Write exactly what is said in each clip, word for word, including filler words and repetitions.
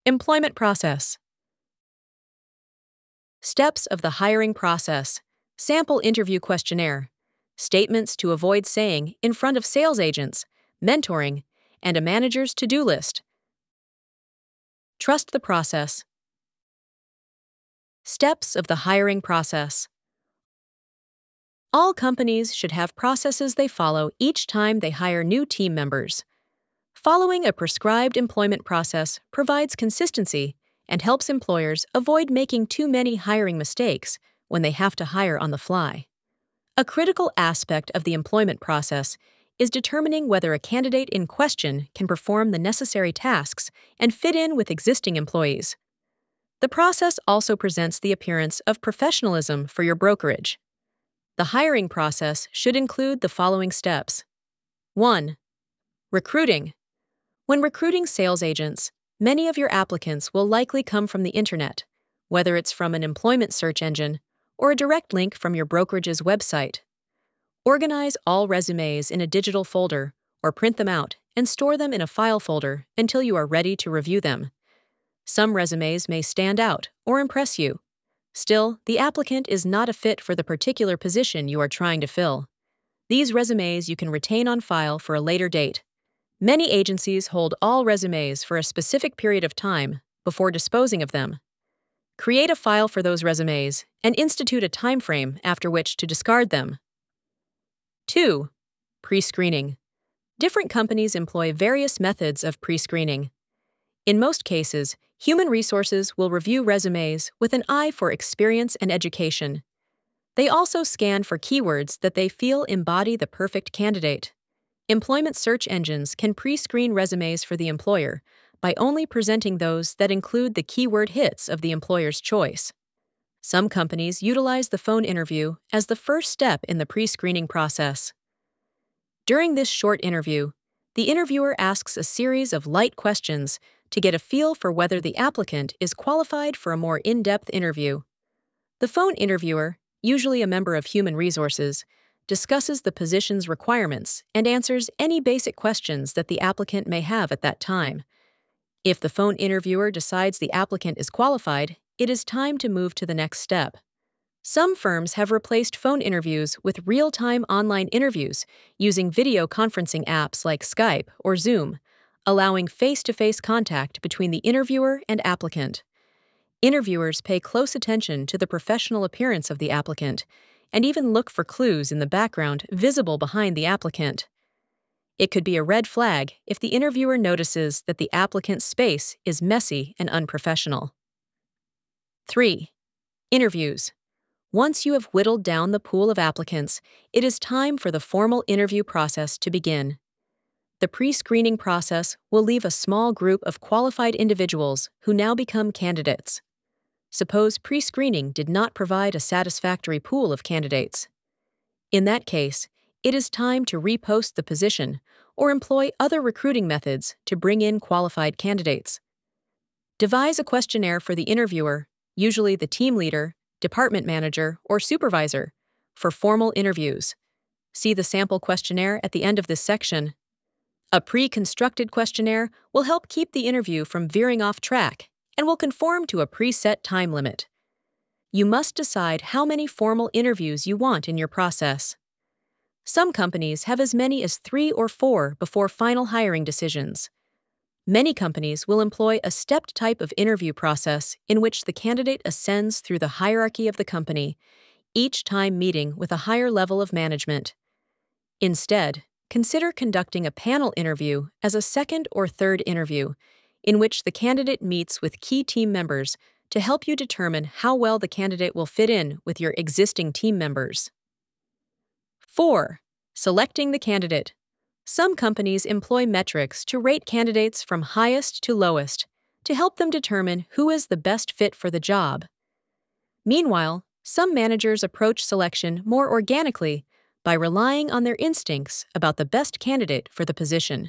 Employment process. Steps of the hiring process. Sample interview questionnaire. Statements to avoid saying in front of sales agents, mentoring, and a manager's to-do list. Trust the process. Steps of the hiring process. All companies should have processes they follow each time they hire new team members. Following a prescribed employment process provides consistency and helps employers avoid making too many hiring mistakes when they have to hire on the fly. A critical aspect of the employment process is determining whether a candidate in question can perform the necessary tasks and fit in with existing employees. The process also presents the appearance of professionalism for your brokerage. The hiring process should include the following steps. one. Recruiting. When recruiting sales agents, many of your applicants will likely come from the internet, whether it's from an employment search engine or a direct link from your brokerage's website. Organize all resumes in a digital folder or print them out and store them in a file folder until you are ready to review them. Some resumes may stand out or impress you. Still, the applicant is not a fit for the particular position you are trying to fill. These resumes you can retain on file for a later date. Many agencies hold all resumes for a specific period of time before disposing of them. Create a file for those resumes and institute a time frame after which to discard them. two. Pre-screening. Different companies employ various methods of pre-screening. In most cases, human resources will review resumes with an eye for experience and education. They also scan for keywords that they feel embody the perfect candidate. Employment search engines can pre-screen resumes for the employer by only presenting those that include the keyword hits of the employer's choice. Some companies utilize the phone interview as the first step in the pre-screening process. During this short interview, the interviewer asks a series of light questions to get a feel for whether the applicant is qualified for a more in-depth interview. The phone interviewer, usually a member of human resources, discusses the position's requirements and answers any basic questions that the applicant may have at that time. If the phone interviewer decides the applicant is qualified, it is time to move to the next step. Some firms have replaced phone interviews with real-time online interviews using video conferencing apps like Skype or Zoom, allowing face-to-face contact between the interviewer and applicant. Interviewers pay close attention to the professional appearance of the applicant and even look for clues in the background visible behind the applicant. It could be a red flag if the interviewer notices that the applicant's space is messy and unprofessional. three. Interviews. Once you have whittled down the pool of applicants, it is time for the formal interview process to begin. The pre-screening process will leave a small group of qualified individuals who now become candidates. Suppose pre-screening did not provide a satisfactory pool of candidates. In that case, it is time to repost the position or employ other recruiting methods to bring in qualified candidates. Devise a questionnaire for the interviewer, usually the team leader, department manager, or supervisor, for formal interviews. See the sample questionnaire at the end of this section. A pre-constructed questionnaire will help keep the interview from veering off track and will conform to a preset time limit. You must decide how many formal interviews you want in your process. Some companies have as many as three or four before final hiring decisions. Many companies will employ a stepped type of interview process in which the candidate ascends through the hierarchy of the company, each time meeting with a higher level of management. Instead, consider conducting a panel interview as a second or third interview, in which the candidate meets with key team members to help you determine how well the candidate will fit in with your existing team members. four. Selecting the candidate. Some companies employ metrics to rate candidates from highest to lowest to help them determine who is the best fit for the job. Meanwhile, some managers approach selection more organically by relying on their instincts about the best candidate for the position.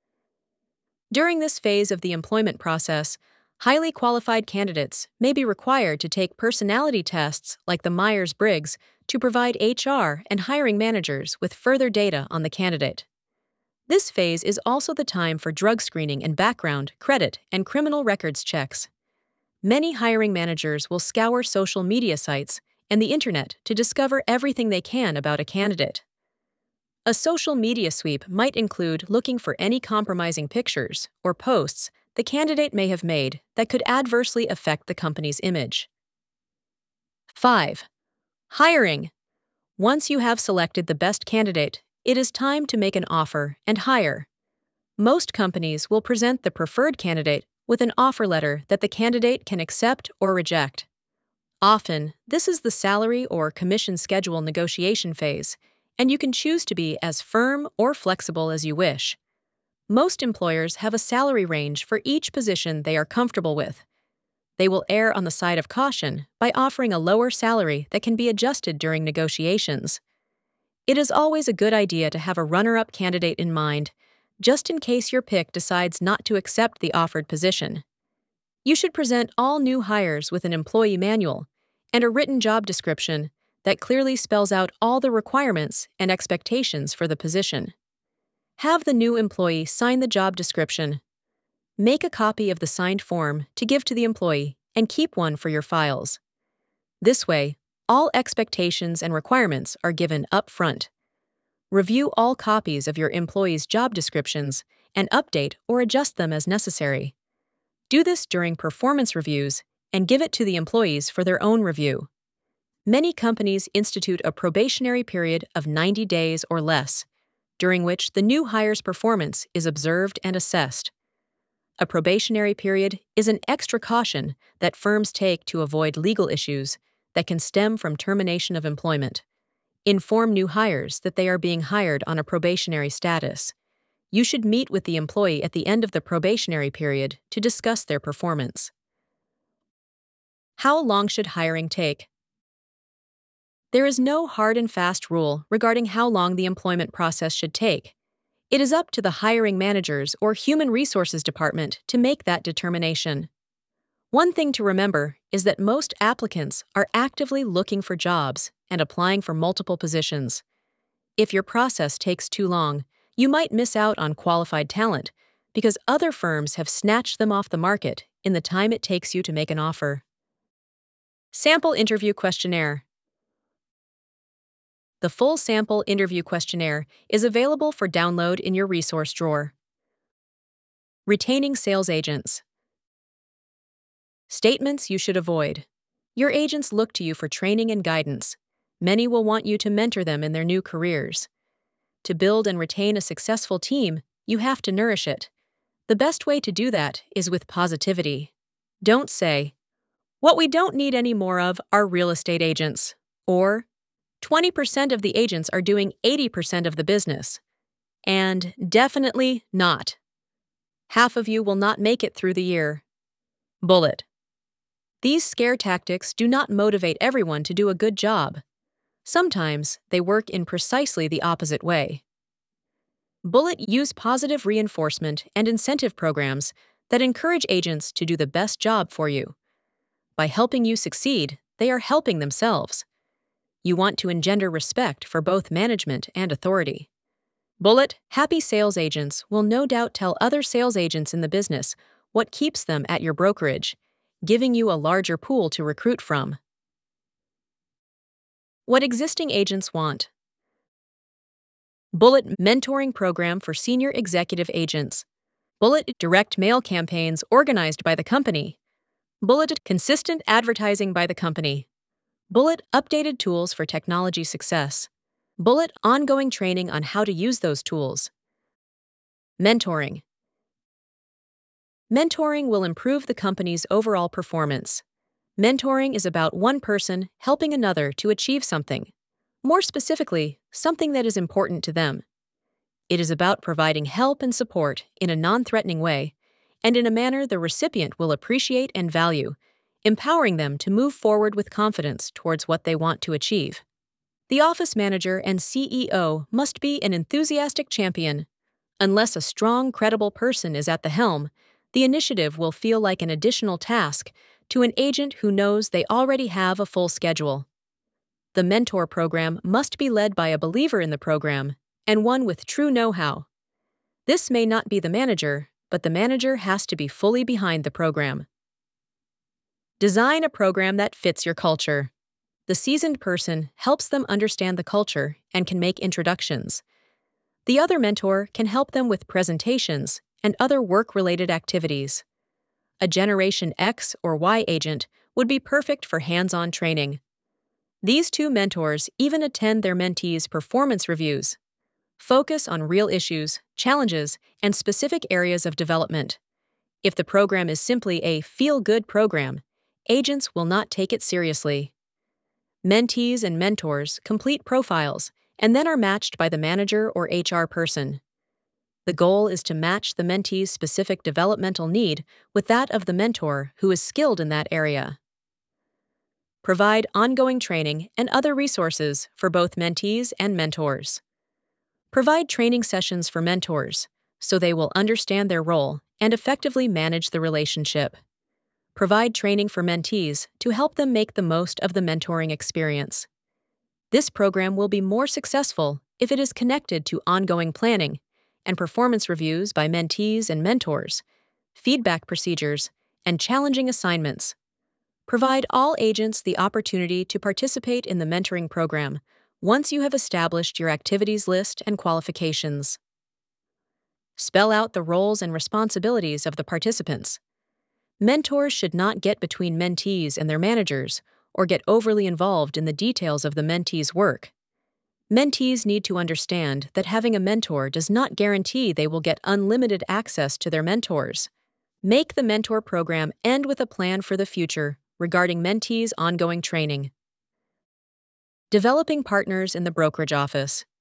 During this phase of the employment process, highly qualified candidates may be required to take personality tests like the Myers-Briggs to provide H R and hiring managers with further data on the candidate. This phase is also the time for drug screening and background, credit, and criminal records checks. Many hiring managers will scour social media sites and the internet to discover everything they can about a candidate. A social media sweep might include looking for any compromising pictures or posts the candidate may have made that could adversely affect the company's image. five. Hiring. Once you have selected the best candidate, it is time to make an offer and hire. Most companies will present the preferred candidate with an offer letter that the candidate can accept or reject. Often, this is the salary or commission schedule negotiation phase, and you can choose to be as firm or flexible as you wish. Most employers have a salary range for each position they are comfortable with. They will err on the side of caution by offering a lower salary that can be adjusted during negotiations. It is always a good idea to have a runner-up candidate in mind, just in case your pick decides not to accept the offered position. You should present all new hires with an employee manual and a written job description that clearly spells out all the requirements and expectations for the position. Have the new employee sign the job description. Make a copy of the signed form to give to the employee and keep one for your files. This way, all expectations and requirements are given up front. Review all copies of your employee's job descriptions and update or adjust them as necessary. Do this during performance reviews and give it to the employees for their own review. Many companies institute a probationary period of ninety days or less, during which the new hire's performance is observed and assessed. A probationary period is an extra caution that firms take to avoid legal issues that can stem from termination of employment. Inform new hires that they are being hired on a probationary status. You should meet with the employee at the end of the probationary period to discuss their performance. How long should hiring take? There is no hard and fast rule regarding how long the employment process should take. It is up to the hiring managers or human resources department to make that determination. One thing to remember is that most applicants are actively looking for jobs and applying for multiple positions. If your process takes too long, you might miss out on qualified talent because other firms have snatched them off the market in the time it takes you to make an offer. Sample Interview Questionnaire. The full sample interview questionnaire is available for download in your resource drawer. Retaining sales agents. Statements you should avoid. Your agents look to you for training and guidance. Many will want you to mentor them in their new careers. To build and retain a successful team, you have to nourish it. The best way to do that is with positivity. Don't say, "What we don't need any more of are real estate agents," or twenty percent of the agents are doing eighty percent of the business. And definitely not. Half of you will not make it through the year. Bullet. These scare tactics do not motivate everyone to do a good job. Sometimes they work in precisely the opposite way. Bullet use positive reinforcement and incentive programs that encourage agents to do the best job for you. By helping you succeed, they are helping themselves. You want to engender respect for both management and authority. Bullet, happy sales agents will no doubt tell other sales agents in the business what keeps them at your brokerage, giving you a larger pool to recruit from. What existing agents want. Bullet mentoring program for senior executive agents. Bullet direct mail campaigns organized by the company. Bullet consistent advertising by the company. Bullet updated tools for technology success. Bullet ongoing training on how to use those tools. Mentoring. Mentoring will improve the company's overall performance. Mentoring is about one person helping another to achieve something. More specifically, something that is important to them. It is about providing help and support in a non-threatening way and in a manner the recipient will appreciate and value, empowering them to move forward with confidence towards what they want to achieve. The office manager and C E O must be an enthusiastic champion. Unless a strong, credible person is at the helm, the initiative will feel like an additional task to an agent who knows they already have a full schedule. The mentor program must be led by a believer in the program and one with true know-how. This may not be the manager, but the manager has to be fully behind the program. Design a program that fits your culture. The seasoned person helps them understand the culture and can make introductions. The other mentor can help them with presentations and other work-related activities. A Generation X or Y agent would be perfect for hands-on training. These two mentors even attend their mentees' performance reviews. Focus on real issues, challenges, and specific areas of development. If the program is simply a feel-good program, agents will not take it seriously. Mentees and mentors complete profiles and then are matched by the manager or H R person. The goal is to match the mentee's specific developmental need with that of the mentor who is skilled in that area. Provide ongoing training and other resources for both mentees and mentors. Provide training sessions for mentors so they will understand their role and effectively manage the relationship. Provide training for mentees to help them make the most of the mentoring experience. This program will be more successful if it is connected to ongoing planning and performance reviews by mentees and mentors, feedback procedures, and challenging assignments. Provide all agents the opportunity to participate in the mentoring program once you have established your activities list and qualifications. Spell out the roles and responsibilities of the participants. Mentors should not get between mentees and their managers or get overly involved in the details of the mentee's work. Mentees need to understand that having a mentor does not guarantee they will get unlimited access to their mentors. Make the mentor program end with a plan for the future regarding mentees' ongoing training. Developing partners in the brokerage office.